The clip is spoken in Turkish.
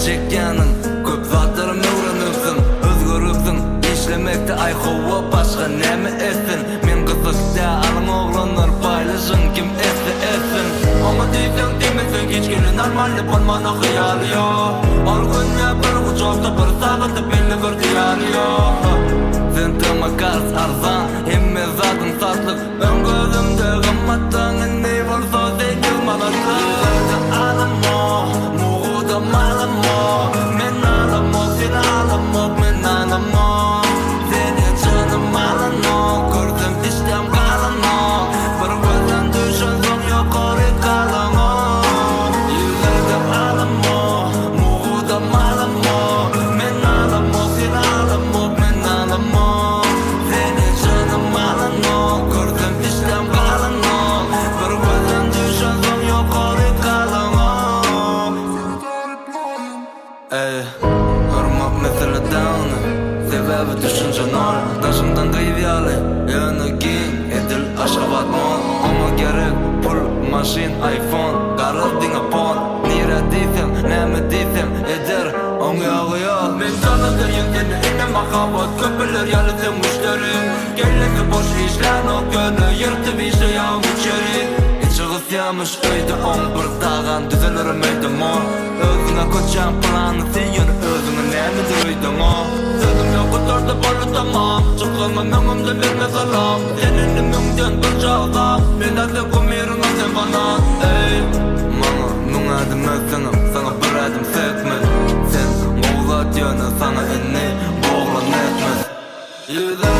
çekkenin köp zatlarym öwrenipsin, özgörüpsin. İşlemekde ay hova başga näme etsin. Men gyzykda alyň oglanlar paylaşyn kim etsin. Ama diýsen demeseň hiç gelin normalde bolmana hyýaly ýok. Al günne bir uçakda bir sagat belli bir diýary ýok. Sen tama kars arzan hemme zatym satlyk. Ön gözümde gymmatdan ne bolsa seňil manatly. Alamo, muğda malamo. Men alamo, sen alamo, men alamo. Seni canım alano, gördüm iştem kalano. Bir gözden düşen son yukarı kalano. Yüzlerde alamo, muğda malamo. Men alamo, sen alamo, men alamo. Seni canım alano, gördüm iştem kalano. Bir gözden düşen son yukarı kalano. Ey, hırmak mesele dağını. Sebebi düşünce nol. Daşımdan gıyviyalı yana giyin edil aşabat mol. Ama gerek pul, maşin, iPhone. Garıl dina pon. Nire diysem, neme diysem eder on yağıyor. Men canlıdır yüzeni ine makabat. Köpüler yalıtım müşterim. Gellesi boş işlen o gönü. Yırtıp işe yağım içeri. İçi gısyamış öyde 11 dağan. Düzelirim öyde mol. Özüne koçan planı seyin. Özüne neme duydun o. Sözüm yok oturdu bolu tamam. Çıkkınma mümümde verme salam. Seninle mümden bir çağlam. Ben adlı kumirine sen bana. Ey mana mün adım özsünüm. Sana bir adım sekmez. Sen muğlat yönü sana inni boğlan etmez.